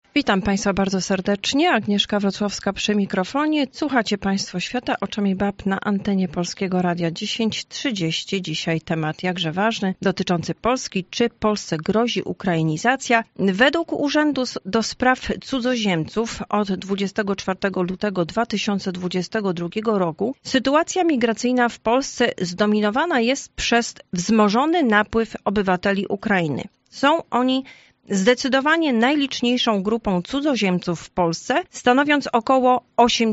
Witam Państwa bardzo serdecznie. Agnieszka Wrocławska przy mikrofonie. Słuchacie Państwo Świata oczami bab na antenie Polskiego Radia 10:30. Dzisiaj temat jakże ważny, dotyczący Polski. Czy Polsce grozi ukrainizacja? Według Urzędu do Spraw Cudzoziemców od 24 lutego 2022 roku sytuacja migracyjna w Polsce zdominowana jest przez wzmożony napływ obywateli Ukrainy. Są oni zdecydowanie najliczniejszą grupą cudzoziemców w Polsce, stanowiąc około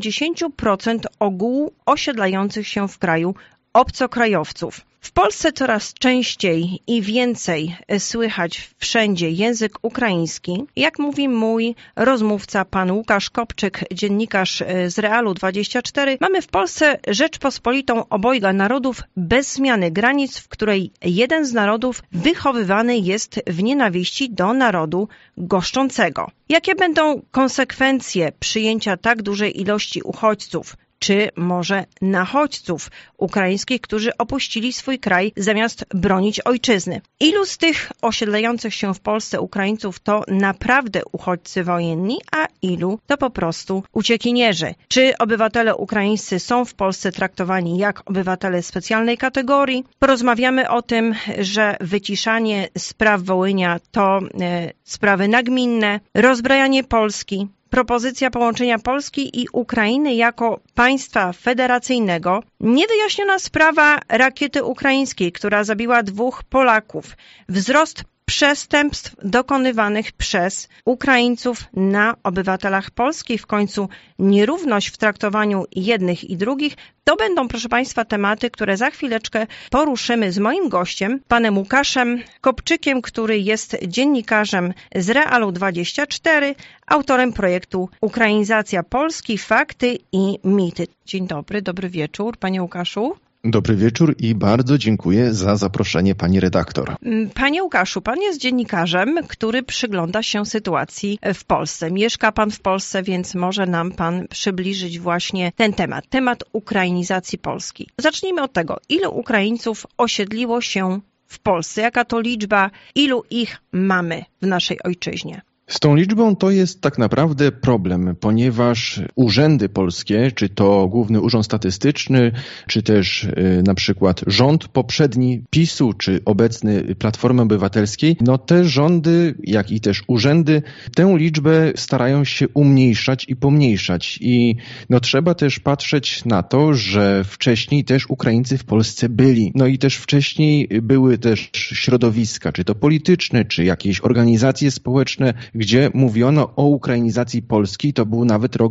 80% ogółu osiedlających się w kraju obcokrajowców. W Polsce coraz częściej i więcej słychać wszędzie język ukraiński. Jak mówi mój rozmówca, pan Łukasz Kopczyk, dziennikarz z Realu24, mamy w Polsce Rzeczpospolitą obojga narodów bez zmiany granic, w której jeden z narodów wychowywany jest w nienawiści do narodu goszczącego. Jakie będą konsekwencje przyjęcia tak dużej ilości uchodźców, czy może nachodźców ukraińskich, którzy opuścili swój kraj zamiast bronić ojczyzny? Ilu z tych osiedlających się w Polsce Ukraińców to naprawdę uchodźcy wojenni, a ilu to po prostu uciekinierzy? Czy obywatele ukraińscy są w Polsce traktowani jak obywatele specjalnej kategorii? Porozmawiamy o tym, że wyciszanie spraw Wołynia to sprawy nagminne, rozbrajanie Polski, propozycja połączenia Polski i Ukrainy jako państwa federacyjnego, niewyjaśniona sprawa rakiety ukraińskiej, która zabiła 2 Polaków, wzrost przestępstw dokonywanych przez Ukraińców na obywatelach polskich, w końcu nierówność w traktowaniu jednych i drugich. To będą, proszę Państwa, tematy, które za chwileczkę poruszymy z moim gościem, panem Łukaszem Kopczykiem, który jest dziennikarzem z Realu24, autorem projektu Ukrainizacja Polski, fakty i mity. Dzień dobry, dobry wieczór, panie Łukaszu. Dobry wieczór i bardzo dziękuję za zaproszenie pani redaktor. Panie Łukaszu, pan jest dziennikarzem, który przygląda się sytuacji w Polsce. Mieszka pan w Polsce, więc może nam pan przybliżyć właśnie ten temat ukrainizacji Polski. Zacznijmy od tego, ilu Ukraińców osiedliło się w Polsce? Jaka to liczba? Ilu ich mamy w naszej ojczyźnie? Z tą liczbą to jest tak naprawdę problem, ponieważ urzędy polskie, czy to Główny Urząd Statystyczny, czy też na przykład rząd poprzedni PiS-u, czy obecny Platformy Obywatelskiej, te rządy, jak i też urzędy tę liczbę starają się umniejszać i pomniejszać. I trzeba też patrzeć na to, że wcześniej też Ukraińcy w Polsce byli. I też wcześniej były też środowiska, czy to polityczne, czy jakieś organizacje społeczne, gdzie mówiono o ukrainizacji Polski, to był nawet rok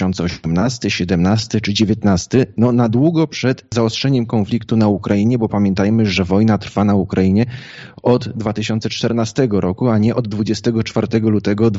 2018, 17 czy 19, na długo przed zaostrzeniem konfliktu na Ukrainie, bo pamiętajmy, że wojna trwa na Ukrainie od 2014 roku, a nie od 24 lutego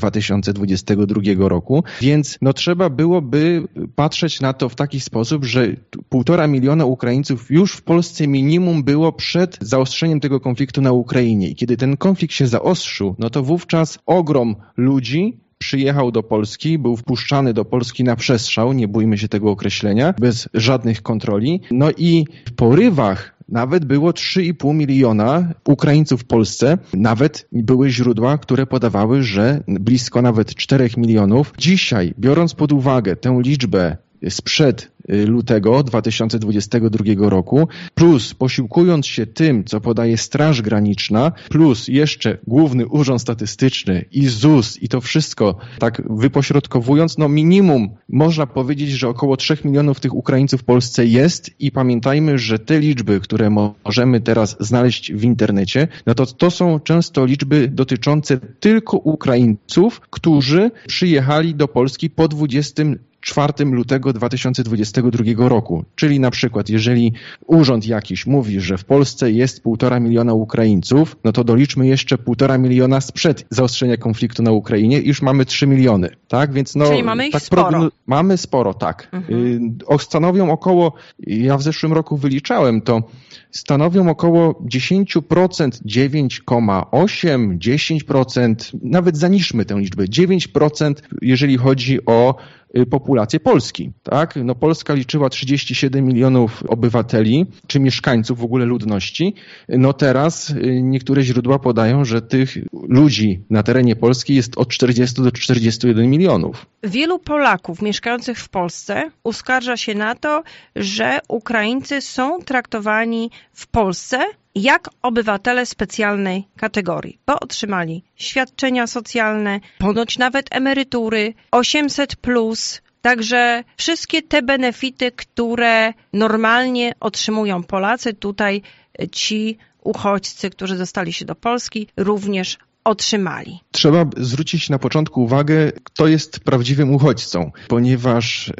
2022 roku, więc trzeba byłoby patrzeć na to w taki sposób, że 1,5 miliona Ukraińców już w Polsce minimum było przed zaostrzeniem tego konfliktu na Ukrainie. I kiedy ten konflikt się zaostrzył, to wówczas ogrom ludzi przyjechał do Polski, był wpuszczany do Polski na przestrzał, nie bójmy się tego określenia, bez żadnych kontroli. I w porywach nawet było 3,5 miliona Ukraińców w Polsce. Nawet były źródła, które podawały, że blisko nawet 4 milionów. Dzisiaj, biorąc pod uwagę tę liczbę sprzed lutego 2022 roku, plus posiłkując się tym, co podaje Straż Graniczna, plus jeszcze Główny Urząd Statystyczny i ZUS i to wszystko tak wypośrodkowując, minimum można powiedzieć, że około 3 milionów tych Ukraińców w Polsce jest i pamiętajmy, że te liczby, które możemy teraz znaleźć w internecie, to są często liczby dotyczące tylko Ukraińców, którzy przyjechali do Polski po 24 lutego 2022 roku. Czyli na przykład, jeżeli urząd jakiś mówi, że w Polsce jest 1,5 miliona Ukraińców, to doliczmy jeszcze 1,5 miliona sprzed zaostrzenia konfliktu na Ukrainie i już mamy 3 miliony. Tak? Więc czyli mamy ich sporo. Mamy sporo, tak. Stanowią około, ja w zeszłym roku wyliczałem to, stanowią około 10%, 9,8%, 10%, nawet zaniżmy tę liczbę, 9%, jeżeli chodzi o populację Polski. Tak? No Polska liczyła 37 milionów obywateli, czy mieszkańców w ogóle ludności. No teraz niektóre źródła podają, że tych ludzi na terenie Polski jest od 40 do 41 milionów. Wielu Polaków mieszkających w Polsce uskarża się na to, że Ukraińcy są traktowani w Polsce jak obywatele specjalnej kategorii, bo otrzymali świadczenia socjalne, ponoć nawet emerytury, 800+, także wszystkie te benefity, które normalnie otrzymują Polacy, tutaj ci uchodźcy, którzy dostali się do Polski, również otrzymali. Trzeba zwrócić na początku uwagę, kto jest prawdziwym uchodźcą, ponieważ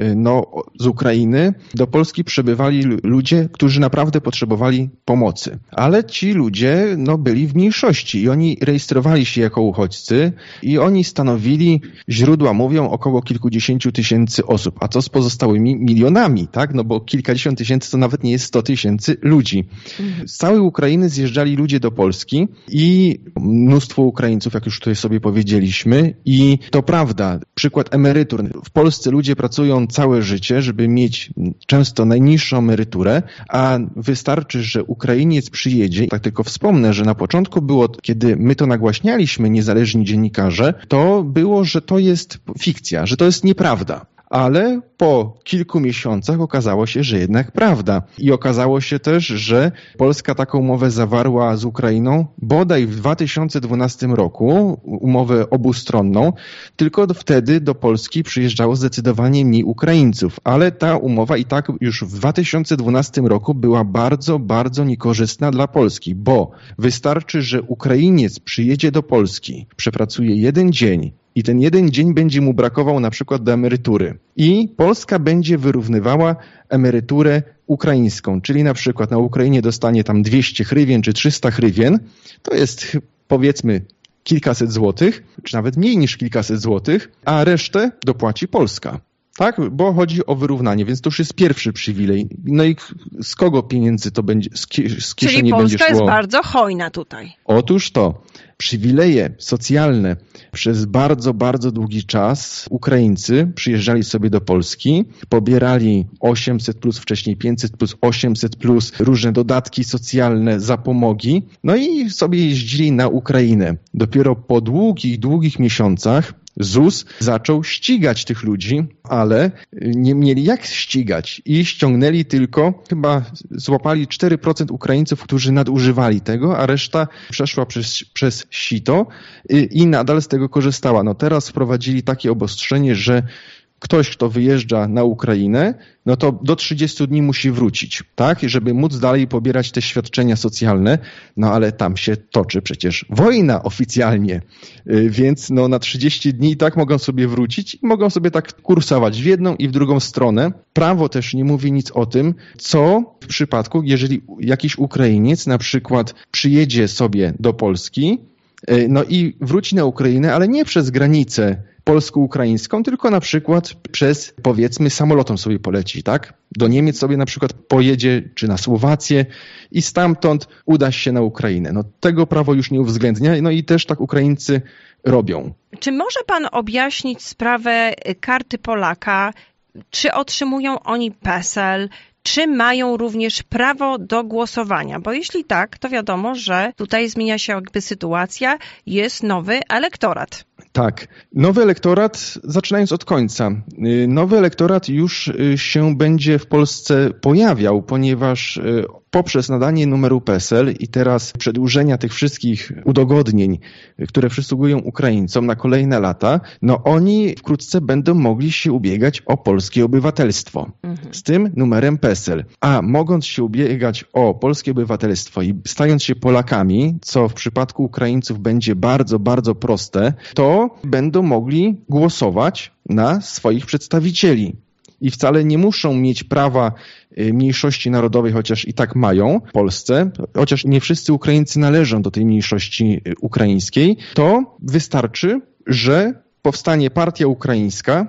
z Ukrainy do Polski przybywali ludzie, którzy naprawdę potrzebowali pomocy. Ale ci ludzie byli w mniejszości i oni rejestrowali się jako uchodźcy i oni stanowili, źródła mówią, około kilkudziesięciu tysięcy osób. A co z pozostałymi milionami, tak? Bo kilkadziesiąt tysięcy to nawet nie jest 100 tysięcy ludzi. Z całej Ukrainy zjeżdżali ludzie do Polski i mnóstwo Ukraińców, jak już tutaj sobie powiedzieliśmy. I to prawda, przykład emerytur. W Polsce ludzie pracują całe życie, żeby mieć często najniższą emeryturę, a wystarczy, że Ukrainiec przyjedzie. Tak tylko wspomnę, że na początku było, kiedy my to nagłaśnialiśmy, niezależni dziennikarze, to było, że to jest fikcja, że to jest nieprawda. Ale po kilku miesiącach okazało się, że jednak prawda. I okazało się też, że Polska taką umowę zawarła z Ukrainą bodaj w 2012 roku, umowę obustronną, tylko wtedy do Polski przyjeżdżało zdecydowanie mniej Ukraińców. Ale ta umowa i tak już w 2012 roku była bardzo, bardzo niekorzystna dla Polski, bo wystarczy, że Ukrainiec przyjedzie do Polski, przepracuje 1 dzień, i ten 1 dzień będzie mu brakował na przykład do emerytury. I Polska będzie wyrównywała emeryturę ukraińską, czyli na przykład na Ukrainie dostanie tam 200 hrywien czy 300 hrywien, to jest powiedzmy kilkaset złotych, czy nawet mniej niż kilkaset złotych, a resztę dopłaci Polska. Tak, bo chodzi o wyrównanie, więc to już jest pierwszy przywilej. No i z kogo pieniędzy to będzie, z kieszeni będzie szło? Czyli Polska jest bardzo hojna tutaj. Otóż to. Przywileje socjalne przez bardzo, bardzo długi czas Ukraińcy przyjeżdżali sobie do Polski, pobierali 800+, wcześniej 500+, 800+, różne dodatki socjalne, zapomogi, no i sobie jeździli na Ukrainę. Dopiero po długich, długich miesiącach ZUS zaczął ścigać tych ludzi, ale nie mieli jak ścigać i ściągnęli tylko, chyba złapali 4% Ukraińców, którzy nadużywali tego, a reszta przeszła przez sito i nadal z tego korzystała. No teraz wprowadzili takie obostrzenie, że ktoś, kto wyjeżdża na Ukrainę, no to do 30 dni musi wrócić, tak? Żeby móc dalej pobierać te świadczenia socjalne, no ale tam się toczy przecież wojna oficjalnie, więc na 30 dni i tak mogą sobie wrócić i mogą sobie tak kursować w jedną i w drugą stronę. Prawo też nie mówi nic o tym, co w przypadku, jeżeli jakiś Ukrainiec na przykład przyjedzie sobie do Polski, no i wróci na Ukrainę, ale nie przez granicę polsko-ukraińską, tylko na przykład przez, powiedzmy, samolotem sobie poleci, tak? Do Niemiec sobie na przykład pojedzie, czy na Słowację i stamtąd uda się na Ukrainę. No tego prawo już nie uwzględnia, no i też tak Ukraińcy robią. Czy może pan objaśnić sprawę karty Polaka? Czy otrzymują oni PESEL? Czy mają również prawo do głosowania? Bo jeśli tak, to wiadomo, że tutaj zmienia się jakby sytuacja, jest nowy elektorat. Tak. Nowy elektorat, zaczynając od końca, nowy elektorat już się będzie w Polsce pojawiał, ponieważ poprzez nadanie numeru PESEL i teraz przedłużenia tych wszystkich udogodnień, które przysługują Ukraińcom na kolejne lata, no oni wkrótce będą mogli się ubiegać o polskie obywatelstwo z tym numerem PESEL. A mogąc się ubiegać o polskie obywatelstwo i stając się Polakami, co w przypadku Ukraińców będzie bardzo, bardzo proste, to będą mogli głosować na swoich przedstawicieli. I wcale nie muszą mieć prawa mniejszości narodowej, chociaż i tak mają w Polsce, chociaż nie wszyscy Ukraińcy należą do tej mniejszości ukraińskiej, to wystarczy, że powstanie partia ukraińska,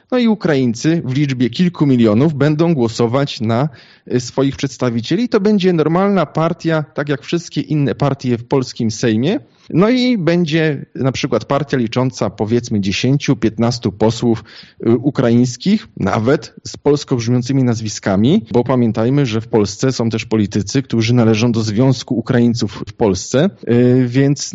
No i Ukraińcy w liczbie kilku milionów będą głosować na swoich przedstawicieli. To będzie normalna partia, tak jak wszystkie inne partie w polskim Sejmie. No i będzie na przykład partia licząca powiedzmy 10-15 posłów ukraińskich, nawet z polsko brzmiącymi nazwiskami, bo pamiętajmy, że w Polsce są też politycy, którzy należą do Związku Ukraińców w Polsce, więc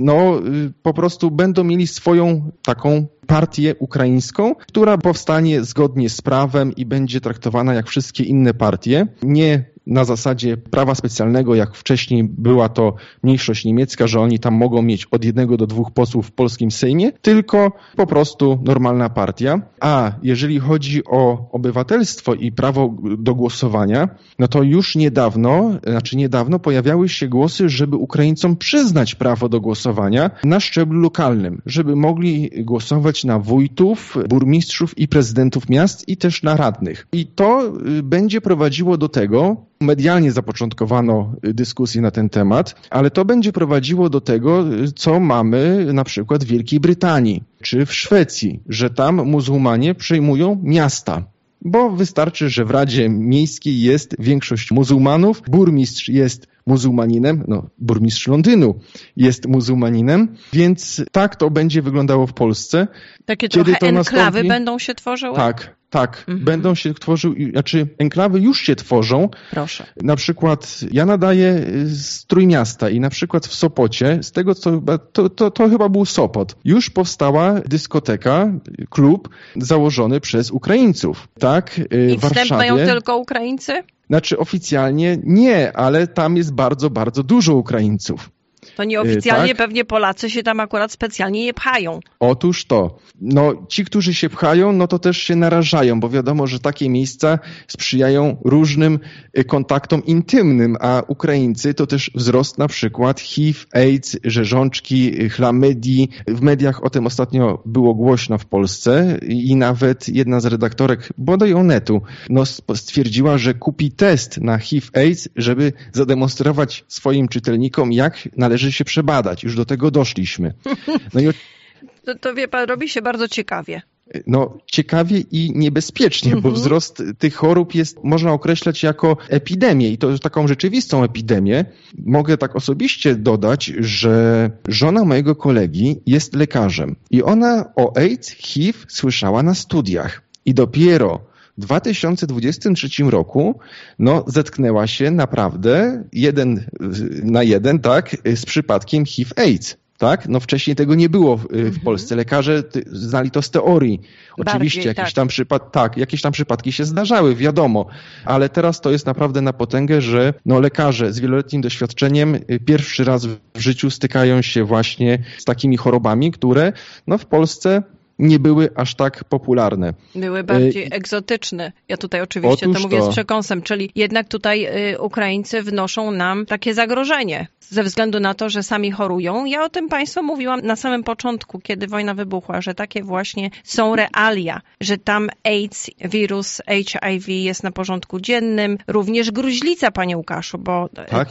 po prostu będą mieli swoją taką partię ukraińską, która powstanie zgodnie z prawem i będzie traktowana jak wszystkie inne partie, nie na zasadzie prawa specjalnego, jak wcześniej była to mniejszość niemiecka, że oni tam mogą mieć od 1 do 2 posłów w polskim Sejmie, tylko po prostu normalna partia. A jeżeli chodzi o obywatelstwo i prawo do głosowania, no to już niedawno pojawiały się głosy, żeby Ukraińcom przyznać prawo do głosowania na szczeblu lokalnym, żeby mogli głosować na wójtów, burmistrzów i prezydentów miast i też na radnych. I to będzie prowadziło do tego, medialnie zapoczątkowano dyskusję na ten temat, ale to będzie prowadziło do tego, co mamy na przykład w Wielkiej Brytanii czy w Szwecji, że tam muzułmanie przejmują miasta. Bo wystarczy, że w Radzie Miejskiej jest większość muzułmanów, burmistrz jest muzułmaninem, burmistrz Londynu jest muzułmaninem, więc tak to będzie wyglądało w Polsce. Takie trochę enklawy będą się tworzyły? Tak, będą się tworzyły, enklawy już się tworzą. Proszę. Na przykład ja nadaję z Trójmiasta i na przykład w Sopocie, z tego co to chyba był Sopot, już powstała dyskoteka, klub założony przez Ukraińców. Tak, i wstęp mają tylko Ukraińcy? Znaczy oficjalnie nie, ale tam jest bardzo, bardzo dużo Ukraińców. To nieoficjalnie pewnie Polacy się tam akurat specjalnie nie pchają. Otóż to. Ci, którzy się pchają, to też się narażają, bo wiadomo, że takie miejsca sprzyjają różnym kontaktom intymnym, a Ukraińcy to też wzrost na przykład HIV, AIDS, rzeżączki, chlamydii. W mediach o tym ostatnio było głośno w Polsce i nawet jedna z redaktorek bodaj Onetu stwierdziła, że kupi test na HIV, AIDS, żeby zademonstrować swoim czytelnikom, jak należy się przebadać. Już do tego doszliśmy. To wie pan, robi się bardzo ciekawie. Ciekawie i niebezpiecznie, bo wzrost tych chorób można określać jako epidemię i to jest taką rzeczywistą epidemię. Mogę tak osobiście dodać, że żona mojego kolegi jest lekarzem i ona o AIDS, HIV słyszała na studiach i dopiero w 2023 roku zetknęła się naprawdę 1 na 1, z przypadkiem HIV-AIDS. Tak? Wcześniej tego nie było w Polsce. Lekarze znali to z teorii. Oczywiście jakieś tam przypadki się zdarzały, wiadomo, ale teraz to jest naprawdę na potęgę, że lekarze z wieloletnim doświadczeniem pierwszy raz w życiu stykają się właśnie z takimi chorobami, które w Polsce nie były aż tak popularne. Były bardziej egzotyczne. Ja tutaj oczywiście to mówię z przekąsem, czyli jednak tutaj Ukraińcy wnoszą nam takie zagrożenie ze względu na to, że sami chorują. Ja o tym Państwu mówiłam na samym początku, kiedy wojna wybuchła, że takie właśnie są realia, że tam AIDS, wirus HIV jest na porządku dziennym. Również gruźlica, panie Łukaszu, bo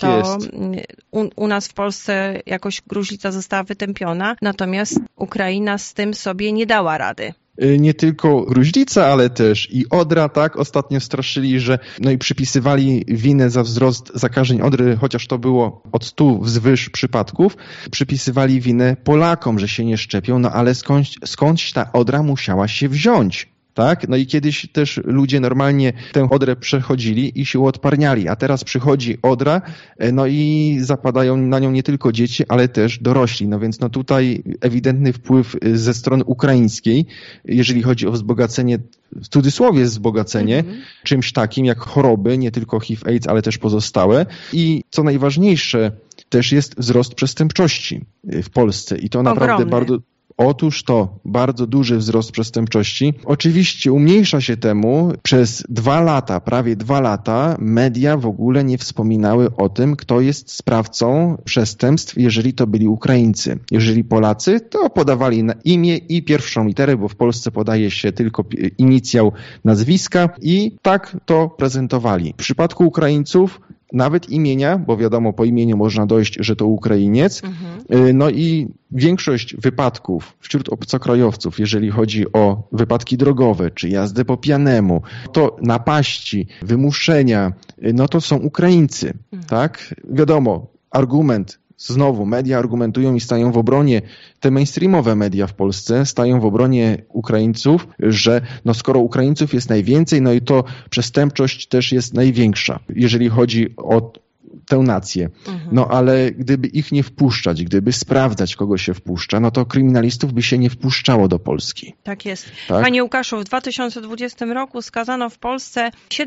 u nas w Polsce jakoś gruźlica została wytępiona, natomiast Ukraina z tym sobie nie dała rady. Nie tylko gruźlica, ale też i odra, Ostatnio straszyli, że i przypisywali winę za wzrost zakażeń odry, chociaż to było od 100 wzwyż przypadków, przypisywali winę Polakom, że się nie szczepią, ale skądś ta odra musiała się wziąć. Tak? I kiedyś też ludzie normalnie tę odrę przechodzili i się uodparniali, a teraz przychodzi odra, i zapadają na nią nie tylko dzieci, ale też dorośli. Więc tutaj ewidentny wpływ ze strony ukraińskiej, jeżeli chodzi o wzbogacenie, w cudzysłowie wzbogacenie, czymś takim jak choroby, nie tylko HIV, AIDS, ale też pozostałe. I co najważniejsze, też jest wzrost przestępczości w Polsce i to naprawdę Otóż to bardzo duży wzrost przestępczości. Oczywiście umniejsza się temu. Przez 2 lata, prawie 2 lata, media w ogóle nie wspominały o tym, kto jest sprawcą przestępstw, jeżeli to byli Ukraińcy. Jeżeli Polacy, to podawali na imię i pierwszą literę, bo w Polsce podaje się tylko inicjał nazwiska i tak to prezentowali. W przypadku Ukraińców nawet imienia, bo wiadomo, po imieniu można dojść, że to Ukrainiec. No i większość wypadków wśród obcokrajowców, jeżeli chodzi o wypadki drogowe, czy jazdę po pijanemu, to napaści, wymuszenia, no to są Ukraińcy, tak? Wiadomo, argument, znowu media argumentują i stają w obronie, te mainstreamowe media w Polsce stają w obronie Ukraińców, że no skoro Ukraińców jest najwięcej, no i to przestępczość też jest największa, jeżeli chodzi o tę nację. No ale gdyby ich nie wpuszczać, gdyby sprawdzać, kogo się wpuszcza, no to kryminalistów by się nie wpuszczało do Polski. Tak jest. Tak? Panie Łukaszu, w 2020 roku skazano w Polsce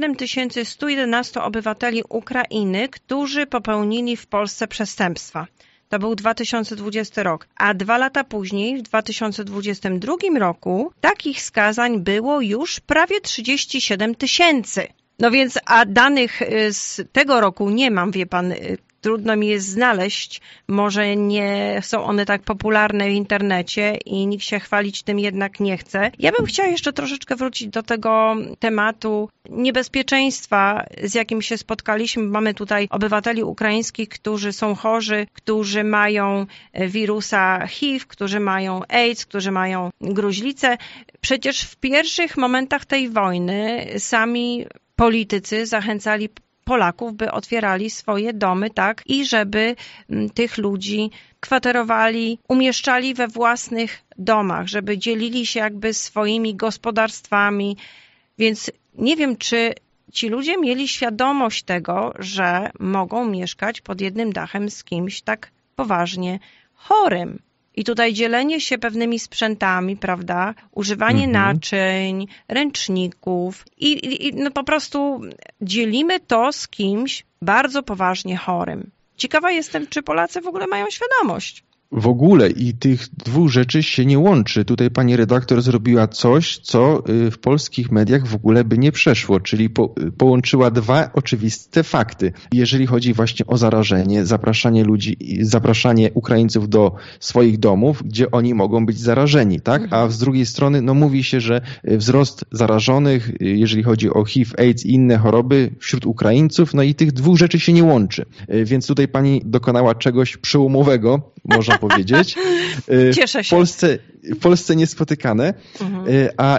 7111 obywateli Ukrainy, którzy popełnili w Polsce przestępstwa. To był 2020 rok. A 2 lata później, w 2022 roku, takich skazań było już prawie 37 000. No więc, a danych z tego roku nie mam, wie pan, trudno mi jest znaleźć, może nie są one tak popularne w internecie i nikt się chwalić tym jednak nie chce. Ja bym chciała jeszcze troszeczkę wrócić do tego tematu niebezpieczeństwa, z jakim się spotkaliśmy. Mamy tutaj obywateli ukraińskich, którzy są chorzy, którzy mają wirusa HIV, którzy mają AIDS, którzy mają gruźlicę. Przecież w pierwszych momentach tej wojny sami politycy zachęcali Polaków, by otwierali swoje domy, tak, i żeby tych ludzi kwaterowali, umieszczali we własnych domach, żeby dzielili się jakby swoimi gospodarstwami. Więc nie wiem, czy ci ludzie mieli świadomość tego, że mogą mieszkać pod jednym dachem z kimś tak poważnie chorym. I tutaj dzielenie się pewnymi sprzętami, prawda, używanie naczyń, ręczników i no po prostu dzielimy to z kimś bardzo poważnie chorym. Ciekawa jestem, czy Polacy w ogóle mają świadomość. W ogóle i tych dwóch rzeczy się nie łączy. Tutaj pani redaktor zrobiła coś, co w polskich mediach w ogóle by nie przeszło, czyli połączyła dwa oczywiste fakty. Jeżeli chodzi właśnie o zarażenie, zapraszanie ludzi, zapraszanie Ukraińców do swoich domów, gdzie oni mogą być zarażeni, tak? A z drugiej strony, no mówi się, że wzrost zarażonych, jeżeli chodzi o HIV, AIDS i inne choroby wśród Ukraińców, no i tych dwóch rzeczy się nie łączy. Więc tutaj pani dokonała czegoś przełomowego, można powiedzieć. Cieszę się. W Polsce niespotykane. A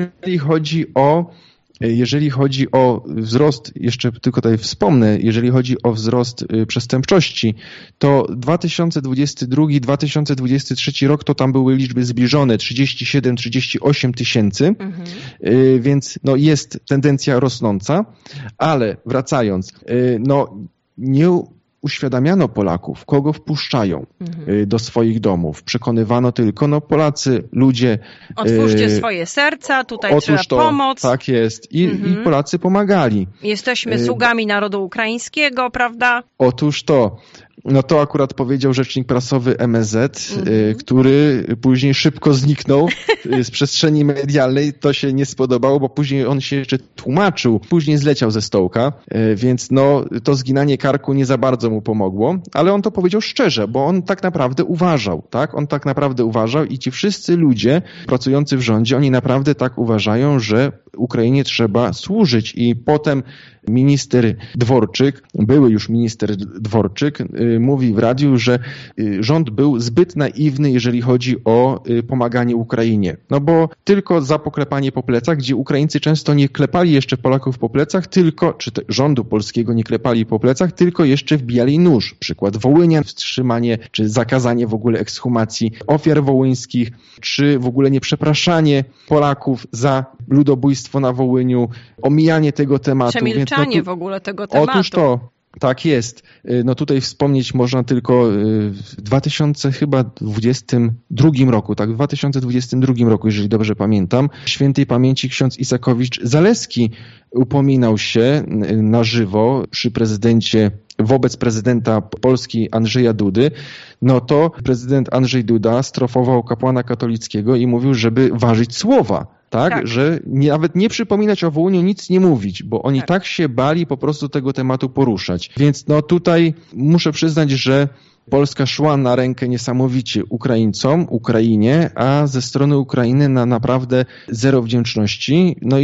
jeżeli chodzi o wzrost, jeszcze tylko tutaj wspomnę, jeżeli chodzi o wzrost przestępczości, to 2022-2023 rok to tam były liczby zbliżone, 37-38 tysięcy, więc no jest tendencja rosnąca, ale wracając, no nie uświadamiano Polaków, kogo wpuszczają do swoich domów. Przekonywano tylko, no Polacy, ludzie... Otwórzcie swoje serca, tutaj trzeba pomoc. Tak jest. I Polacy pomagali. Jesteśmy sługami narodu ukraińskiego, prawda? Otóż to. No to akurat powiedział rzecznik prasowy MSZ, który później szybko zniknął z przestrzeni medialnej. To się nie spodobało, bo później on się jeszcze tłumaczył. Później zleciał ze stołka, więc no to zginanie karku nie za bardzo mu pomogło, ale on to powiedział szczerze, bo on tak naprawdę uważał, tak? On tak naprawdę uważał i ci wszyscy ludzie pracujący w rządzie, oni naprawdę tak uważają, że Ukrainie trzeba służyć i potem minister Dworczyk, były już minister Dworczyk, mówi w radiu, że rząd był zbyt naiwny, jeżeli chodzi o pomaganie Ukrainie. No bo tylko za poklepanie po plecach, gdzie Ukraińcy często nie klepali jeszcze Polaków po plecach, tylko, czy rządu polskiego nie klepali po plecach, tylko jeszcze wbijali nóż. Przykład Wołynia, wstrzymanie, czy zakazanie w ogóle ekshumacji ofiar wołyńskich, czy w ogóle nie przepraszanie Polaków za ludobójstwo na Wołyniu, omijanie tego tematu. Przemilczanie w ogóle tego tematu. Otóż to, tak jest. No tutaj wspomnieć można tylko w 2022 roku, tak, w 2022 roku, jeżeli dobrze pamiętam, świętej pamięci ksiądz Isakowicz-Zaleski upominał się na żywo przy prezydencie, wobec prezydenta Polski Andrzeja Dudy, no to prezydent Andrzej Duda strofował kapłana katolickiego i mówił, żeby ważyć słowa. Tak, że nawet nie przypominać o Wołyniu, nic nie mówić, bo oni tak się bali po prostu tego tematu poruszać. Więc no tutaj muszę przyznać, że Polska szła na rękę niesamowicie Ukraińcom, Ukrainie, a ze strony Ukrainy na naprawdę zero wdzięczności. No i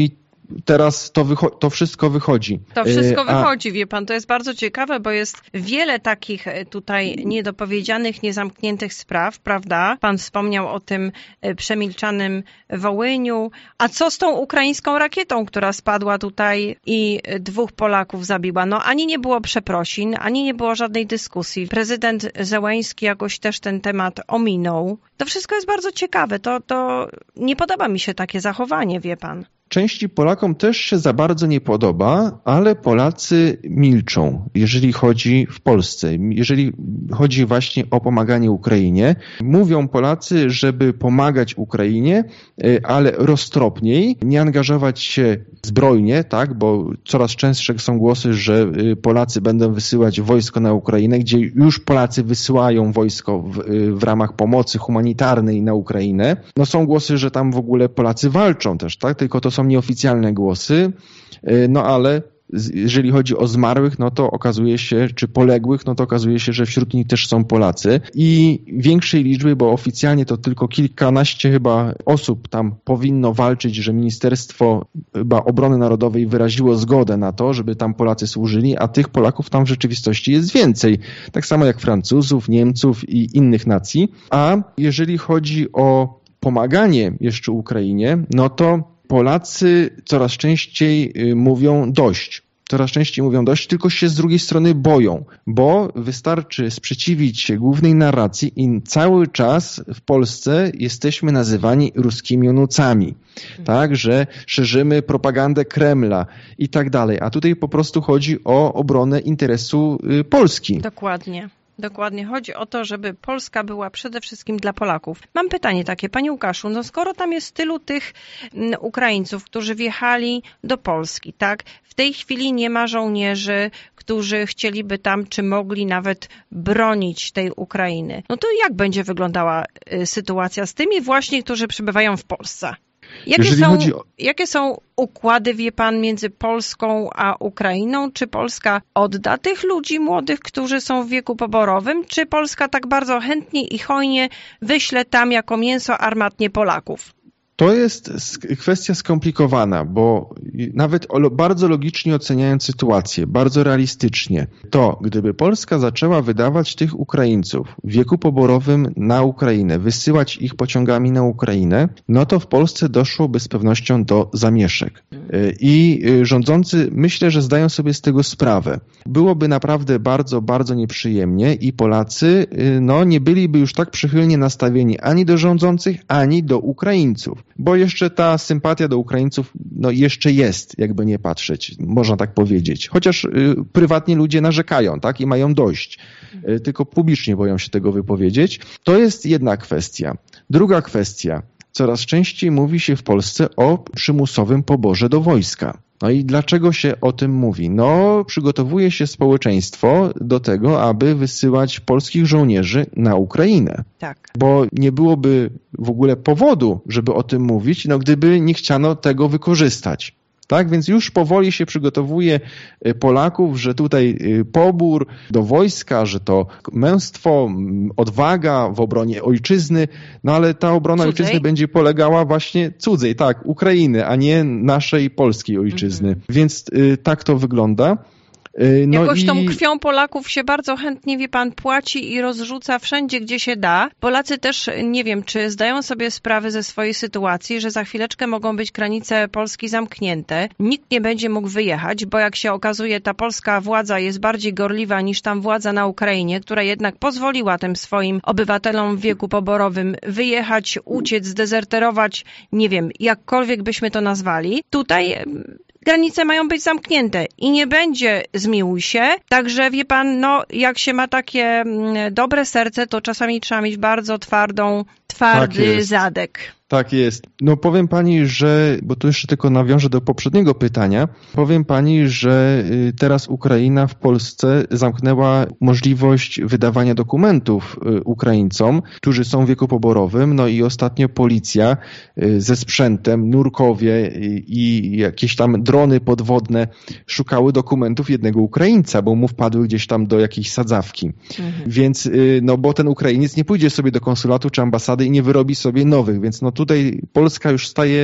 teraz to wszystko wychodzi. To wszystko wychodzi, wie pan, to jest bardzo ciekawe, bo jest wiele takich tutaj niedopowiedzianych, niezamkniętych spraw, prawda? Pan wspomniał o tym przemilczanym Wołyniu. A co z tą ukraińską rakietą, która spadła tutaj i 2 Polaków zabiła? No ani nie było przeprosin, ani nie było żadnej dyskusji. Prezydent Zełenski jakoś też ten temat ominął. To wszystko jest bardzo ciekawe. To nie podoba mi się takie zachowanie, wie pan. Części Polakom też się za bardzo nie podoba, ale Polacy milczą, jeżeli chodzi w Polsce, jeżeli chodzi właśnie o pomaganie Ukrainie. Mówią Polacy, żeby pomagać Ukrainie, ale roztropniej, nie angażować się zbrojnie, tak, bo coraz częstsze są głosy, że Polacy będą wysyłać wojsko na Ukrainę, gdzie już Polacy wysyłają wojsko w ramach pomocy humanitarnej na Ukrainę. No są głosy, że tam w ogóle Polacy walczą też, tak, tylko to są nieoficjalne głosy, no ale jeżeli chodzi o zmarłych, no to okazuje się, czy poległych, no to okazuje się, że wśród nich też są Polacy i większej liczby, bo oficjalnie to tylko kilkanaście chyba osób tam powinno walczyć, że Ministerstwo chyba Obrony Narodowej wyraziło zgodę na to, żeby tam Polacy służyli, a tych Polaków tam w rzeczywistości jest więcej. Tak samo jak Francuzów, Niemców i innych nacji. A jeżeli chodzi o pomaganie jeszcze Ukrainie, no to Polacy coraz częściej mówią dość. Coraz częściej mówią dość, tylko się z drugiej strony boją, bo wystarczy sprzeciwić się głównej narracji i cały czas w Polsce jesteśmy nazywani ruskimi nucami, tak, że szerzymy propagandę Kremla i tak dalej, a tutaj po prostu chodzi o obronę interesu Polski. Dokładnie. Chodzi o to, żeby Polska była przede wszystkim dla Polaków. Mam pytanie takie, panie Łukaszu, no skoro tam jest tylu tych Ukraińców, którzy wjechali do Polski, tak? W tej chwili nie ma żołnierzy, którzy chcieliby tam, czy mogli nawet bronić tej Ukrainy. No to jak będzie wyglądała sytuacja z tymi właśnie, którzy przybywają w Polsce? Jakie są układy, wie pan, między Polską a Ukrainą? Czy Polska odda tych ludzi młodych, którzy są w wieku poborowym? Czy Polska tak bardzo chętnie i hojnie wyśle tam jako mięso armatnie Polaków? To jest kwestia skomplikowana, bo nawet bardzo logicznie oceniając sytuację, bardzo realistycznie, to gdyby Polska zaczęła wydawać tych Ukraińców w wieku poborowym na Ukrainę, wysyłać ich pociągami na Ukrainę, no to w Polsce doszłoby z pewnością do zamieszek. I rządzący myślę, że zdają sobie z tego sprawę. Byłoby naprawdę bardzo, bardzo nieprzyjemnie i Polacy no, nie byliby już tak przychylnie nastawieni ani do rządzących, ani do Ukraińców. Bo jeszcze ta sympatia do Ukraińców no jeszcze jest, jakby nie patrzeć, można tak powiedzieć. Chociaż prywatnie ludzie narzekają, tak, i mają dość. Tylko publicznie boją się tego wypowiedzieć. To jest jedna kwestia. Druga kwestia. Coraz częściej mówi się w Polsce o przymusowym poborze do wojska. No i dlaczego się o tym mówi? No, przygotowuje się społeczeństwo do tego, aby wysyłać polskich żołnierzy na Ukrainę. Tak. Bo nie byłoby w ogóle powodu, żeby o tym mówić, no gdyby nie chciano tego wykorzystać. Tak, więc już powoli się przygotowuje Polaków, że tutaj pobór do wojska, że to męstwo, odwaga w obronie ojczyzny, no ale ta obrona ojczyzny będzie polegała właśnie cudzej, tak, Ukrainy, a nie naszej polskiej ojczyzny. Więc tak to wygląda. No jakoś tą krwią Polaków się bardzo chętnie, wie pan, płaci i rozrzuca wszędzie, gdzie się da. Polacy też, nie wiem, czy zdają sobie sprawę ze swojej sytuacji, że za chwileczkę mogą być granice Polski zamknięte. Nikt nie będzie mógł wyjechać, bo jak się okazuje, ta polska władza jest bardziej gorliwa niż tam władza na Ukrainie, która jednak pozwoliła tym swoim obywatelom w wieku poborowym wyjechać, uciec, zdezerterować, nie wiem, jakkolwiek byśmy to nazwali. Tutaj granice mają być zamknięte i nie będzie zmiłuj się. Także wie pan, no jak się ma takie dobre serce, to czasami trzeba mieć bardzo twardy zadek. Tak jest. No powiem pani, że, bo tu jeszcze tylko nawiążę do poprzedniego pytania, powiem pani, że teraz Ukraina w Polsce zamknęła możliwość wydawania dokumentów Ukraińcom, którzy są w wieku poborowym, no i ostatnio policja ze sprzętem, nurkowie i jakieś tam drony podwodne szukały dokumentów jednego Ukraińca, bo mu wpadły gdzieś tam do jakiejś sadzawki. Więc, no bo ten Ukrainiec nie pójdzie sobie do konsulatu czy ambasady i nie wyrobi sobie nowych, więc no tutaj Polska już staje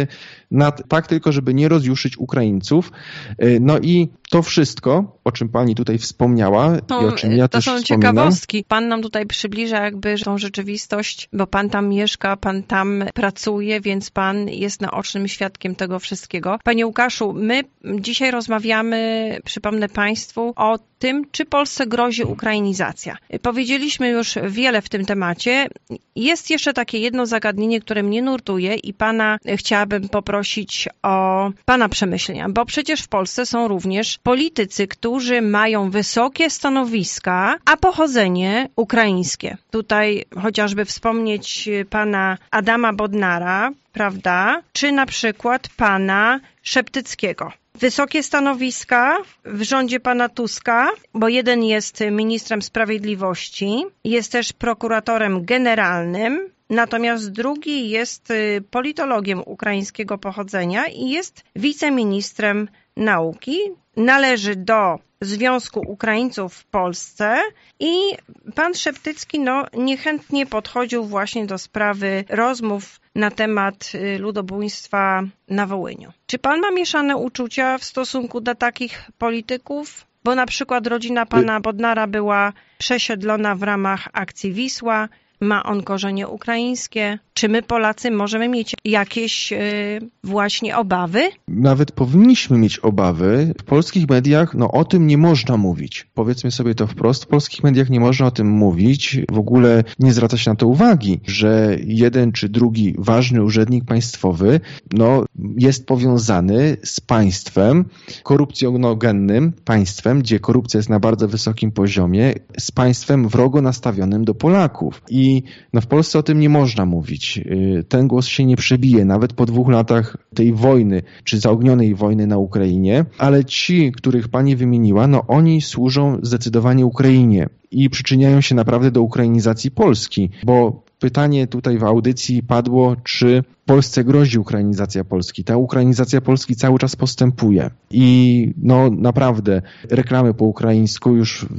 tak tylko, żeby nie rozjuszyć Ukraińców. No i to wszystko, o czym pani tutaj wspomniała i o czym ja też wspominam. To są ciekawostki. Pan nam tutaj przybliża jakby tą rzeczywistość, bo pan tam mieszka, pan tam pracuje, więc pan jest naocznym świadkiem tego wszystkiego. Panie Łukaszu, my dzisiaj rozmawiamy, przypomnę państwu, o tym, czy Polsce grozi ukrainizacja. Powiedzieliśmy już wiele w tym temacie. Jest jeszcze takie jedno zagadnienie, które mnie nurtuje i pana chciałabym poprosić o pana przemyślenia, bo przecież w Polsce są również politycy, którzy mają wysokie stanowiska, a pochodzenie ukraińskie. Tutaj chociażby wspomnieć pana Adama Bodnara, prawda, czy na przykład pana Szeptyckiego. Wysokie stanowiska w rządzie pana Tuska, bo jeden jest ministrem sprawiedliwości, jest też prokuratorem generalnym, natomiast drugi jest politologiem ukraińskiego pochodzenia i jest wiceministrem nauki. Należy do Związku Ukraińców w Polsce i pan Szeptycki niechętnie podchodził właśnie do sprawy rozmów na temat ludobójstwa na Wołyniu. Czy pan ma mieszane uczucia w stosunku do takich polityków? Bo na przykład rodzina pana Bodnara była przesiedlona w ramach akcji Wisła, ma on korzenie ukraińskie. Czy my Polacy możemy mieć jakieś właśnie obawy? Nawet powinniśmy mieć obawy. W polskich mediach o tym nie można mówić. Powiedzmy sobie to wprost. W polskich mediach nie można o tym mówić. W ogóle nie zwraca się na to uwagi, że jeden czy drugi ważny urzędnik państwowy jest powiązany z państwem korupcjonogennym, państwem, gdzie korupcja jest na bardzo wysokim poziomie, z państwem wrogo nastawionym do Polaków. I w Polsce o tym nie można mówić. Ten głos się nie przebije, nawet po 2 latach tej wojny, czy zaognionej wojny na Ukrainie, ale ci, których pani wymieniła, oni służą zdecydowanie Ukrainie i przyczyniają się naprawdę do ukrainizacji Polski, bo pytanie tutaj w audycji padło, czy Polsce grozi ukrainizacja Polski. Ta ukrainizacja Polski cały czas postępuje i naprawdę reklamy po ukraińsku już w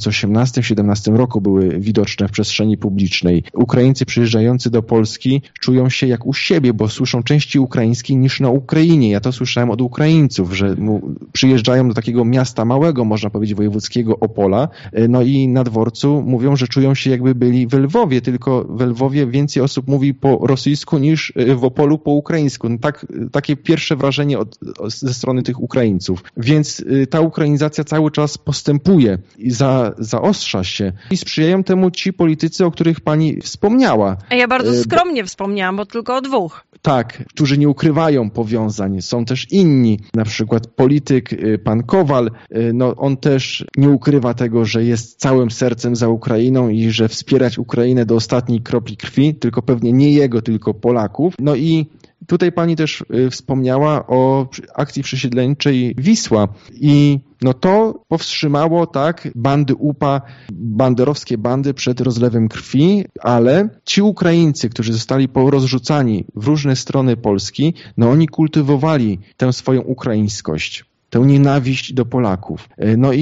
2018-2017 roku były widoczne w przestrzeni publicznej. Ukraińcy przyjeżdżający do Polski czują się jak u siebie, bo słyszą częściej ukraińskiej niż na Ukrainie. Ja to słyszałem od Ukraińców, że przyjeżdżają do takiego miasta małego, można powiedzieć wojewódzkiego Opola, i na dworcu mówią, że czują się jakby byli w Lwowie, tylko w Lwowie więcej osób mówi po rosyjsku niż w Opolu po ukraińsku. Takie pierwsze wrażenie ze strony tych Ukraińców. Więc ta ukrainizacja cały czas postępuje i zaostrza się. I sprzyjają temu ci politycy, o których pani wspomniała. A ja bardzo skromnie wspomniałam, bo tylko o 2. Tak, którzy nie ukrywają powiązań. Są też inni, na przykład polityk pan Kowal, on też nie ukrywa tego, że jest całym sercem za Ukrainą i że wspierać Ukrainę do ostatniej kropli krwi, tylko pewnie nie jego, tylko Polaków. I tutaj pani też wspomniała o akcji przesiedleńczej Wisła i to powstrzymało bandy UPA, banderowskie bandy przed rozlewem krwi, ale ci Ukraińcy, którzy zostali porozrzucani w różne strony Polski, oni kultywowali tę swoją ukraińskość, tę nienawiść do Polaków.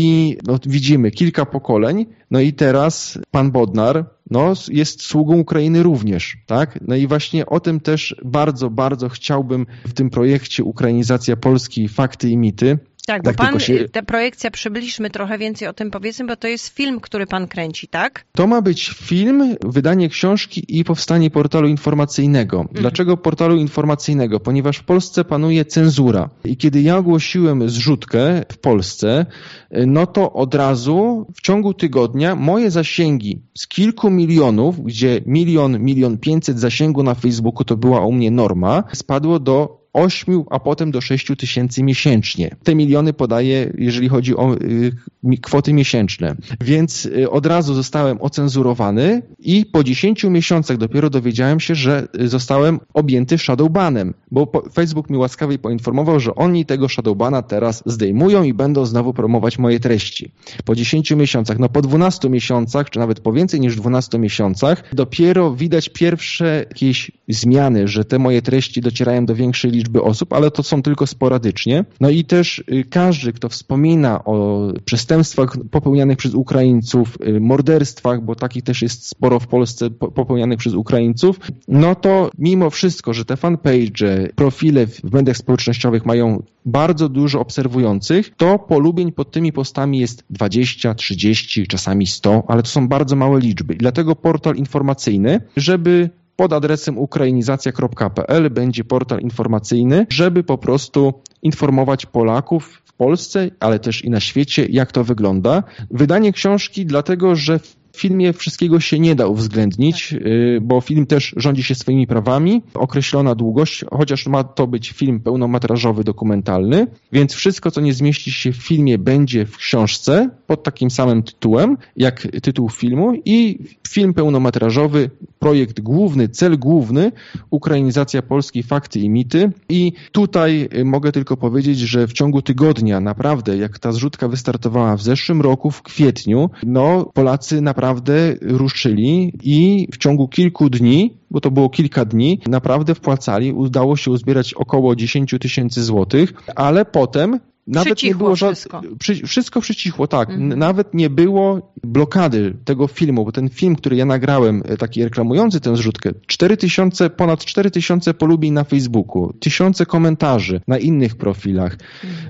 I widzimy kilka pokoleń, i teraz pan Bodnar jest sługą Ukrainy również, tak? I właśnie o tym też bardzo, bardzo chciałbym w tym projekcie Ukrainizacja Polski, fakty i mity. Tak, bo tę projekcję przybliżmy trochę więcej o tym powiedzmy, bo to jest film, który pan kręci, tak? To ma być film, wydanie książki i powstanie portalu informacyjnego. Dlaczego portalu informacyjnego? Ponieważ w Polsce panuje cenzura. I kiedy ja ogłosiłem zrzutkę w Polsce, to od razu w ciągu tygodnia moje zasięgi z kilku milionów, gdzie 1,5 miliona zasięgu na Facebooku to była u mnie norma, spadło do 8, a potem do 6 tysięcy miesięcznie. Te miliony podaję, jeżeli chodzi o kwoty miesięczne. Więc od razu zostałem ocenzurowany i po 10 miesiącach dopiero dowiedziałem się, że zostałem objęty shadowbanem, bo Facebook mi łaskawie poinformował, że oni tego shadowbana teraz zdejmują i będą znowu promować moje treści. Po 10 miesiącach, po 12 miesiącach, czy nawet po więcej niż 12 miesiącach, dopiero widać pierwsze jakieś zmiany, że te moje treści docierają do większej liczby osób, ale to są tylko sporadycznie. I też każdy, kto wspomina o przestępstwach popełnianych przez Ukraińców, morderstwach, bo takich też jest sporo w Polsce popełnianych przez Ukraińców, to mimo wszystko, że te fanpage, że profile w mediach społecznościowych mają bardzo dużo obserwujących, to polubień pod tymi postami jest 20, 30, czasami 100, ale to są bardzo małe liczby. I dlatego portal informacyjny, żeby pod adresem ukrainizacja.pl będzie portal informacyjny, żeby po prostu informować Polaków w Polsce, ale też i na świecie, jak to wygląda. Wydanie książki dlatego, że w filmie wszystkiego się nie da uwzględnić, bo film też rządzi się swoimi prawami, określona długość, chociaż ma to być film pełnometrażowy, dokumentalny, więc wszystko, co nie zmieści się w filmie, będzie w książce pod takim samym tytułem, jak tytuł filmu i film pełnometrażowy, projekt główny, cel główny, ukrainizacja Polski, fakty i mity. I tutaj mogę tylko powiedzieć, że w ciągu tygodnia naprawdę, jak ta zrzutka wystartowała w zeszłym roku, w kwietniu, Polacy naprawdę ruszyli i w ciągu kilku dni, bo to było kilka dni, naprawdę wpłacali, udało się uzbierać około 10 000 złotych, ale potem nawet przycichło nie było wszystko. Wszystko przycichło, tak. Nawet nie było blokady tego filmu, bo ten film, który ja nagrałem, taki reklamujący tę zrzutkę, ponad 4000 polubień na Facebooku, 1000 komentarzy na innych profilach,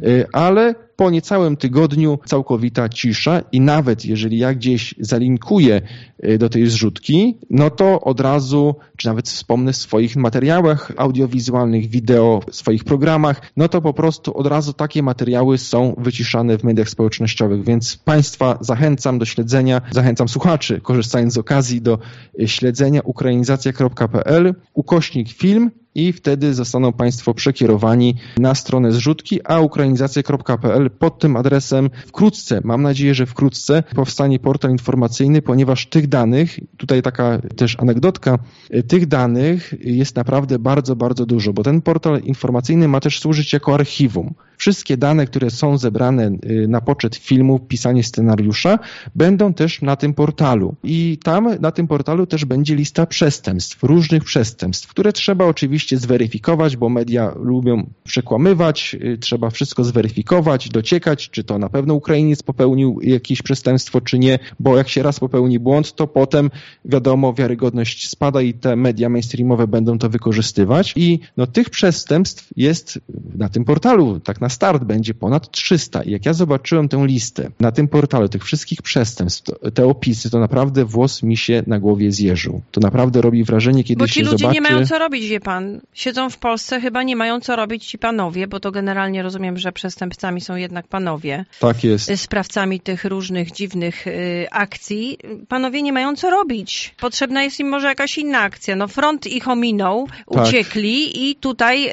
ale po niecałym tygodniu całkowita cisza i nawet jeżeli ja gdzieś zalinkuję do tej zrzutki, to od razu, czy nawet wspomnę w swoich materiałach audiowizualnych, wideo, w swoich programach, to po prostu od razu takie materiały są wyciszane w mediach społecznościowych, więc Państwa zachęcam do śledzenia, zachęcam słuchaczy, korzystając z okazji, do śledzenia ukrainizacja.pl, /film, i wtedy zostaną Państwo przekierowani na stronę zrzutki, a ukrainizacja.pl pod tym adresem wkrótce, mam nadzieję, że wkrótce powstanie portal informacyjny, ponieważ tych danych, tutaj taka też anegdotka, tych danych jest naprawdę bardzo, bardzo dużo, bo ten portal informacyjny ma też służyć jako archiwum. Wszystkie dane, które są zebrane na poczet filmu, pisanie scenariusza, będą też na tym portalu. I tam na tym portalu też będzie lista przestępstw, różnych przestępstw, które trzeba oczywiście zweryfikować, bo media lubią przekłamywać, trzeba wszystko zweryfikować, dociekać, czy to na pewno Ukrainiec popełnił jakieś przestępstwo, czy nie, bo jak się raz popełni błąd, to potem wiadomo, wiarygodność spada i te media mainstreamowe będą to wykorzystywać. I tych przestępstw jest na tym portalu, tak na start będzie ponad 300. I jak ja zobaczyłem tę listę na tym portalu, tych wszystkich przestępstw, te opisy, to naprawdę włos mi się na głowie zjeżył. To naprawdę robi wrażenie, kiedy się zobaczy... Bo ci ludzie nie mają co robić, wie pan. Siedzą w Polsce, chyba nie mają co robić ci panowie, bo to generalnie rozumiem, że przestępcami są jednak panowie. Tak jest. Sprawcami tych różnych dziwnych akcji. Panowie nie mają co robić. Potrzebna jest im może jakaś inna akcja. Front ich ominął, uciekli i tutaj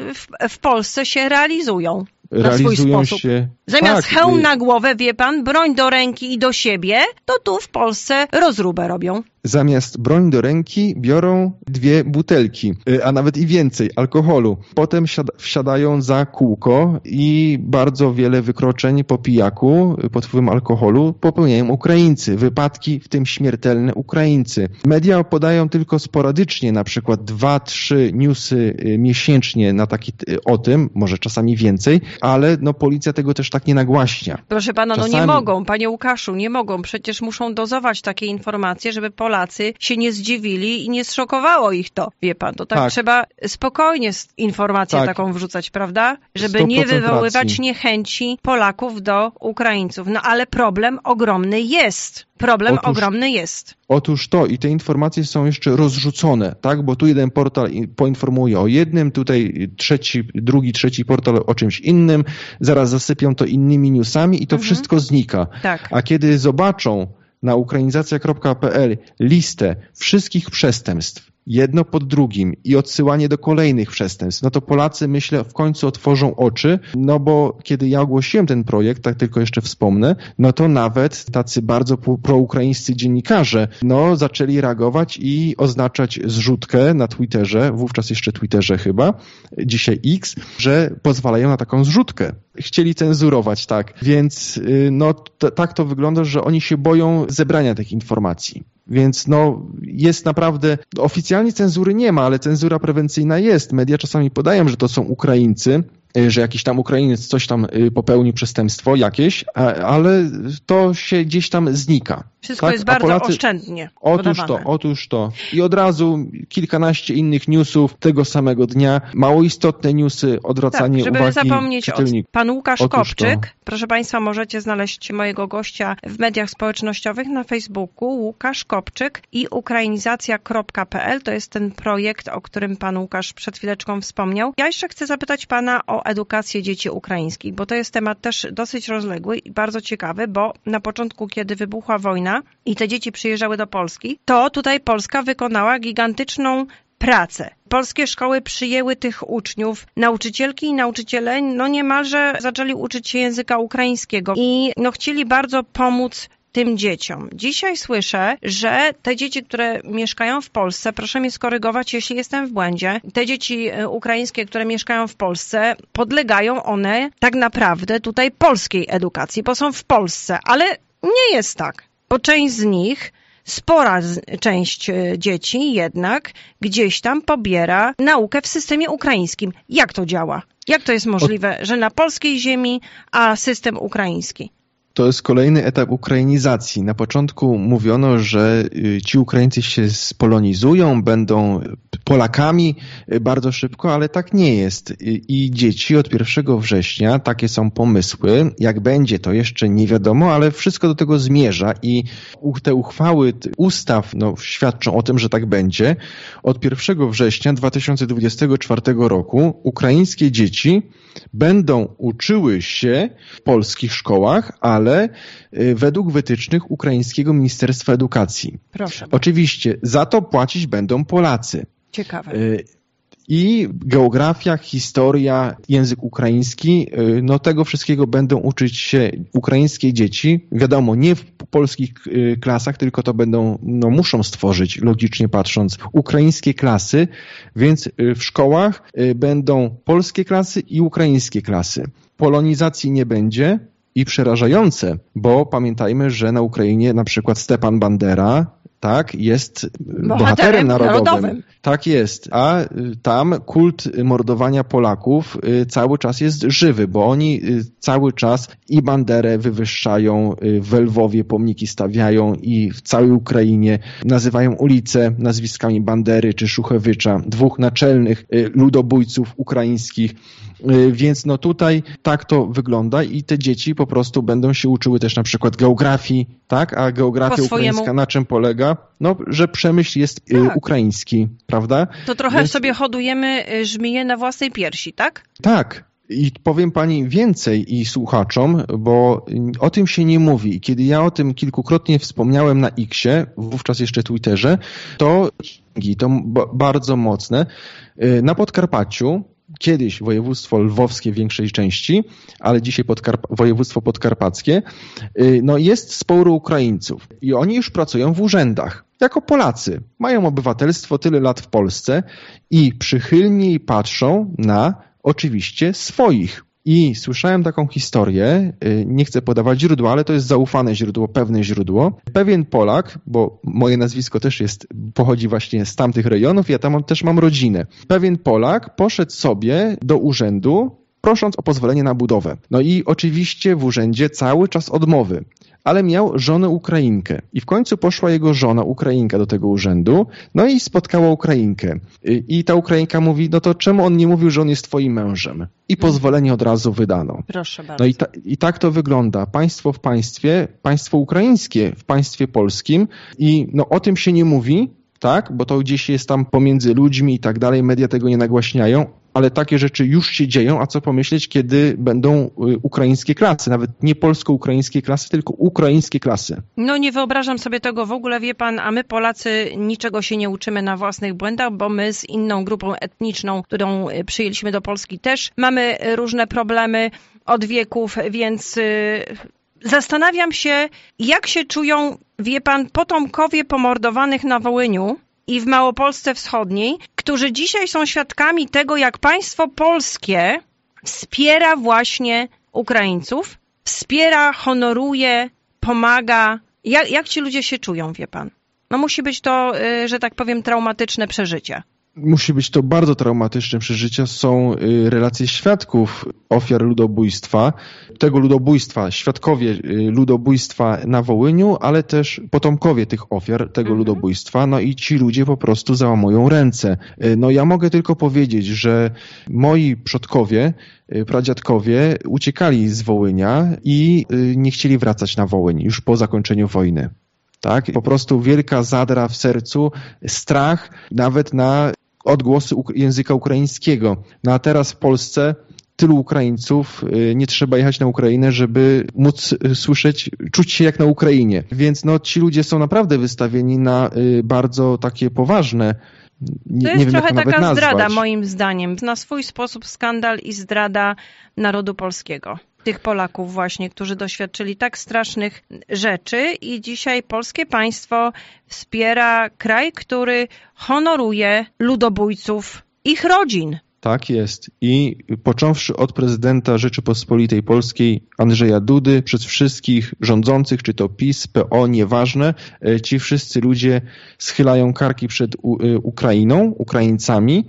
w Polsce się realizują. Na swój sposób. Zamiast hełm na głowę, wie pan, broń do ręki i do siebie, to tu w Polsce rozróbę robią. Zamiast broń do ręki biorą 2 butelki, a nawet i więcej alkoholu. Potem wsiadają za kółko i bardzo wiele wykroczeń po pijaku pod wpływem alkoholu popełniają Ukraińcy. Wypadki, w tym śmiertelne Ukraińcy. Media podają tylko sporadycznie, na przykład 2-3 newsy miesięcznie o tym, może czasami więcej, ale policja tego też tak nie nagłaśnia. Proszę pana, nie mogą, panie Łukaszu, nie mogą. Przecież muszą dozować takie informacje, żeby Polacy się nie zdziwili i nie zszokowało ich to. Wie pan, to tak trzeba spokojnie informację taką wrzucać, prawda? Żeby nie wywoływać niechęci Polaków do Ukraińców. Ale problem ogromny jest. Ogromny jest. Otóż to i te informacje są jeszcze rozrzucone, tak? Bo tu jeden portal poinformuje o jednym, tutaj drugi, trzeci portal o czymś innym, zaraz zasypią to innymi newsami i to wszystko znika. Tak. A kiedy zobaczą na ukrainizacja.pl listę wszystkich przestępstw, jedno pod drugim i odsyłanie do kolejnych przestępstw, to Polacy, myślę, w końcu otworzą oczy, bo kiedy ja ogłosiłem ten projekt, tak tylko jeszcze wspomnę, to nawet tacy bardzo proukraińscy dziennikarze, zaczęli reagować i oznaczać zrzutkę na Twitterze, wówczas jeszcze Twitterze chyba, dzisiaj X, że pozwalają na taką zrzutkę. Chcieli cenzurować, tak. Więc tak to wygląda, że oni się boją zebrania tych informacji. Więc jest naprawdę, oficjalnie cenzury nie ma, ale cenzura prewencyjna jest. Media czasami podają, że to są Ukraińcy, że jakiś tam Ukrainiec coś tam popełni przestępstwo jakieś, ale to się gdzieś tam znika. Wszystko jest bardzo oszczędnie podawane. Otóż to. I od razu kilkanaście innych newsów tego samego dnia. Mało istotne newsy, odwracanie uwagi żeby zapomnieć pan Łukasz Kopczyk. To. Proszę Państwa, możecie znaleźć mojego gościa w mediach społecznościowych na Facebooku. Łukasz Kopczyk i ukrainizacja.pl. To jest ten projekt, o którym pan Łukasz przed chwileczką wspomniał. Ja jeszcze chcę zapytać pana o edukację dzieci ukraińskich, bo to jest temat też dosyć rozległy i bardzo ciekawy, bo na początku, kiedy wybuchła wojna i te dzieci przyjeżdżały do Polski, to tutaj Polska wykonała gigantyczną pracę. Polskie szkoły przyjęły tych uczniów. Nauczycielki i nauczyciele niemalże zaczęli uczyć się języka ukraińskiego i chcieli bardzo pomóc tym dzieciom. Dzisiaj słyszę, że te dzieci, które mieszkają w Polsce, proszę mnie skorygować, jeśli jestem w błędzie, te dzieci ukraińskie, które mieszkają w Polsce, podlegają one tak naprawdę tutaj polskiej edukacji, bo są w Polsce, ale nie jest tak, bo część z nich, spora część dzieci jednak gdzieś tam pobiera naukę w systemie ukraińskim. Jak to działa? Jak to jest możliwe, że na polskiej ziemi, a system ukraiński? To jest kolejny etap ukrainizacji. Na początku mówiono, że ci Ukraińcy się spolonizują, będą Polakami bardzo szybko, ale tak nie jest. I dzieci od 1 września, takie są pomysły, jak będzie to jeszcze nie wiadomo, ale wszystko do tego zmierza i te uchwały ustaw świadczą o tym, że tak będzie. Od 1 września 2024 roku ukraińskie dzieci będą uczyły się w polskich szkołach, ale według wytycznych Ukraińskiego Ministerstwa Edukacji. Proszę. Oczywiście za to płacić będą Polacy. Ciekawe. I geografia, historia, język ukraiński, tego wszystkiego będą uczyć się ukraińskie dzieci. Wiadomo, nie w polskich klasach, tylko to będą, muszą stworzyć, logicznie patrząc, ukraińskie klasy, więc w szkołach będą polskie klasy i ukraińskie klasy. Polonizacji nie będzie i przerażające, bo pamiętajmy, że na Ukrainie na przykład Stepan Bandera, tak, jest bohaterem narodowym. Tak jest, a tam kult mordowania Polaków cały czas jest żywy, bo oni cały czas i Banderę wywyższają, w Lwowie pomniki stawiają i w całej Ukrainie nazywają ulice nazwiskami Bandery czy Szuchewycza, dwóch naczelnych ludobójców ukraińskich. Więc tutaj tak to wygląda i te dzieci po prostu będą się uczyły też na przykład geografii, tak? A geografia ukraińska na czym polega? Że przemysł jest ukraiński, prawda? To trochę sobie hodujemy żmiję na własnej piersi, tak? Tak. I powiem pani więcej i słuchaczom, bo o tym się nie mówi. I kiedy ja o tym kilkukrotnie wspomniałem na X-ie, wówczas jeszcze Twitterze, to bardzo mocne. Na Podkarpaciu kiedyś województwo lwowskie w większej części, ale dzisiaj województwo podkarpackie, jest sporo Ukraińców i oni już pracują w urzędach. Jako Polacy. Mają obywatelstwo tyle lat w Polsce i przychylniej patrzą na oczywiście swoich. I słyszałem taką historię, nie chcę podawać źródła, ale to jest zaufane źródło, pewne źródło. Pewien Polak, bo moje nazwisko też pochodzi właśnie z tamtych rejonów, ja tam też mam rodzinę. Pewien Polak poszedł sobie do urzędu, prosząc o pozwolenie na budowę. I oczywiście w urzędzie cały czas odmowy. Ale miał żonę Ukrainkę i w końcu poszła jego żona Ukrainka do tego urzędu, i spotkała Ukrainkę. I ta Ukrainka mówi, to czemu on nie mówił, że on jest twoim mężem? I pozwolenie od razu wydano. Proszę bardzo. I tak to wygląda. Państwo w państwie, państwo ukraińskie w państwie polskim i o tym się nie mówi, tak, bo to gdzieś jest tam pomiędzy ludźmi i tak dalej, media tego nie nagłaśniają, ale takie rzeczy już się dzieją, a co pomyśleć, kiedy będą ukraińskie klasy, nawet nie polsko-ukraińskie klasy, tylko ukraińskie klasy. Nie wyobrażam sobie tego w ogóle, wie pan, a my Polacy niczego się nie uczymy na własnych błędach, bo my z inną grupą etniczną, którą przyjęliśmy do Polski też mamy różne problemy od wieków, więc zastanawiam się, jak się czują, wie pan, potomkowie pomordowanych na Wołyniu i w Małopolsce Wschodniej, którzy dzisiaj są świadkami tego, jak państwo polskie wspiera właśnie Ukraińców, wspiera, honoruje, pomaga. Jak ci ludzie się czują, wie pan? Musi być to, że tak powiem, traumatyczne przeżycie. musi być to bardzo traumatyczne przeżycia. Są relacje świadków ofiar ludobójstwa, tego ludobójstwa, świadkowie ludobójstwa na Wołyniu, ale też potomkowie tych ofiar tego ludobójstwa, no i ci ludzie po prostu załamują ręce. No ja mogę tylko powiedzieć, że moi przodkowie, pradziadkowie uciekali z Wołynia i nie chcieli wracać na Wołyń już po zakończeniu wojny. Tak? Po prostu wielka zadra w sercu, strach nawet na odgłosy języka ukraińskiego. No a teraz w Polsce tylu Ukraińców, nie trzeba jechać na Ukrainę, żeby móc czuć się jak na Ukrainie. Więc no, ci ludzie są naprawdę wystawieni na bardzo takie poważne. To jest trochę taka zdrada moim zdaniem. Na swój sposób skandal i zdrada narodu polskiego. Tych Polaków właśnie, którzy doświadczyli tak strasznych rzeczy i dzisiaj polskie państwo wspiera kraj, który honoruje ludobójców, ich rodzin. Tak jest. I począwszy od prezydenta Rzeczypospolitej Polskiej Andrzeja Dudy, przez wszystkich rządzących, czy to PiS, PO, nieważne, ci wszyscy ludzie schylają karki przed Ukrainą, Ukraińcami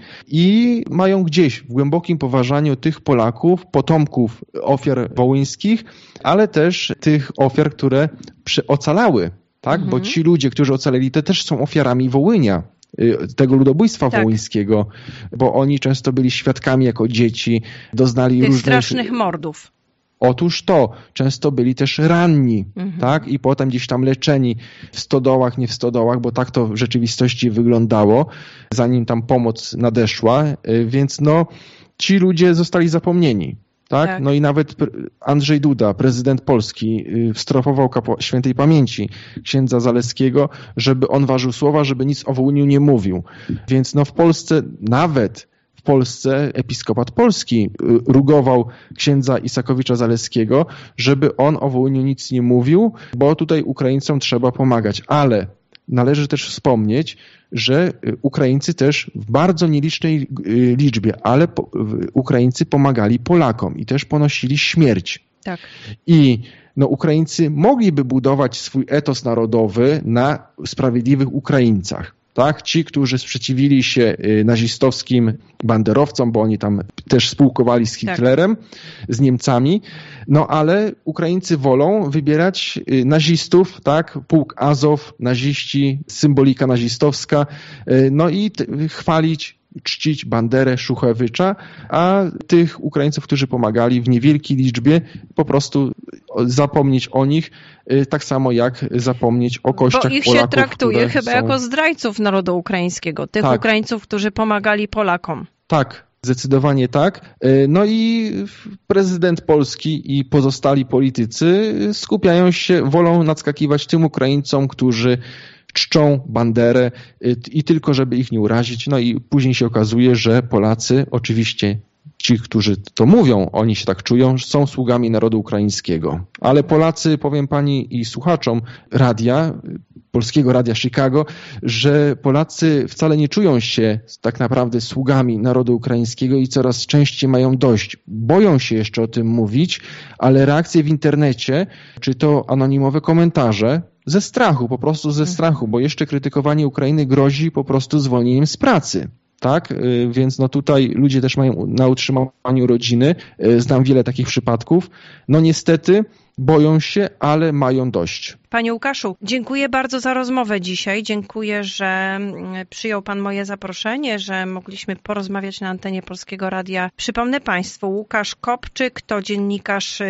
i mają gdzieś w głębokim poważaniu tych Polaków, potomków ofiar wołyńskich, ale też tych ofiar, które ocalały, tak? Bo ci ludzie, którzy ocaleli, te też są ofiarami Wołynia, tego ludobójstwa wołyńskiego, bo oni często byli świadkami jako dzieci, doznali tych różnych strasznych mordów. Otóż to, często byli też ranni, tak? I potem gdzieś tam leczeni w stodołach, nie w stodołach, bo tak to w rzeczywistości wyglądało, zanim tam pomoc nadeszła, więc no, ci ludzie zostali zapomnieni. Tak? No i nawet Andrzej Duda, prezydent Polski, strofował świętej pamięci księdza Zaleskiego, żeby on ważył słowa, żeby nic o Wołyniu nie mówił. Więc no w Polsce, nawet w Polsce episkopat polski rugował księdza Isakowicza Zaleskiego, żeby on o Wołyniu nic nie mówił, bo tutaj Ukraińcom trzeba pomagać. Ale należy też wspomnieć, że Ukraińcy też w bardzo nielicznej liczbie, ale Ukraińcy pomagali Polakom i też ponosili śmierć. Tak. I no, Ukraińcy mogliby budować swój etos narodowy na sprawiedliwych Ukraińcach. Tak? Ci, którzy sprzeciwili się nazistowskim banderowcom, bo oni tam też spółkowali z Hitlerem, z Niemcami, no ale Ukraińcy wolą wybierać nazistów, tak? Pułk Azow, naziści, symbolika nazistowska, no i chwalić, czcić Banderę, Szuchewycza, a tych Ukraińców, którzy pomagali w niewielkiej liczbie, po prostu zapomnieć o nich, tak samo jak zapomnieć o kościach Polaków. Bo ich się traktuje chyba jako zdrajców narodu ukraińskiego, tych Ukraińców, którzy pomagali Polakom. Tak, zdecydowanie tak. No i prezydent Polski i pozostali politycy skupiają się, wolą nadskakiwać tym Ukraińcom, którzy czczą Banderę i tylko, żeby ich nie urazić. No i później się okazuje, że Polacy, oczywiście ci, którzy to mówią, oni się tak czują, są sługami narodu ukraińskiego. Ale Polacy, powiem pani i słuchaczom radia, Polskiego Radia Chicago, że Polacy wcale nie czują się tak naprawdę sługami narodu ukraińskiego i coraz częściej mają dość. Boją się jeszcze o tym mówić, ale reakcje w internecie, czy to anonimowe komentarze, ze strachu, po prostu ze strachu, bo jeszcze krytykowanie Ukrainy grozi po prostu zwolnieniem z pracy. Tak, więc no tutaj ludzie też mają na utrzymaniu rodziny. Znam wiele takich przypadków. No niestety boją się, ale mają dość. Panie Łukaszu, dziękuję bardzo za rozmowę dzisiaj. Dziękuję, że przyjął Pan moje zaproszenie, że mogliśmy porozmawiać na antenie Polskiego Radia. Przypomnę Państwu, Łukasz Kopczyk to dziennikarz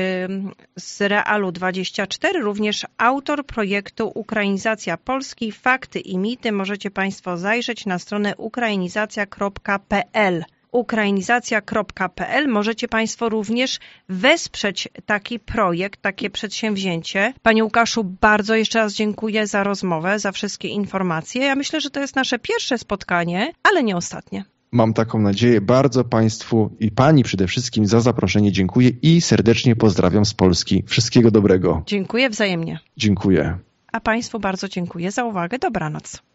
z Realu 24, również autor projektu Ukrainizacja Polski, fakty i mity. Możecie Państwo zajrzeć na stronę ukrainizacja.pl. ukrainizacja.pl. Możecie Państwo również wesprzeć taki projekt, takie przedsięwzięcie. Panie Łukaszu, bardzo jeszcze raz dziękuję za rozmowę, za wszystkie informacje. Ja myślę, że to jest nasze pierwsze spotkanie, ale nie ostatnie. Mam taką nadzieję. Bardzo Państwu i Pani przede wszystkim za zaproszenie dziękuję i serdecznie pozdrawiam z Polski. Wszystkiego dobrego. Dziękuję wzajemnie. Dziękuję. A Państwu bardzo dziękuję za uwagę. Dobranoc.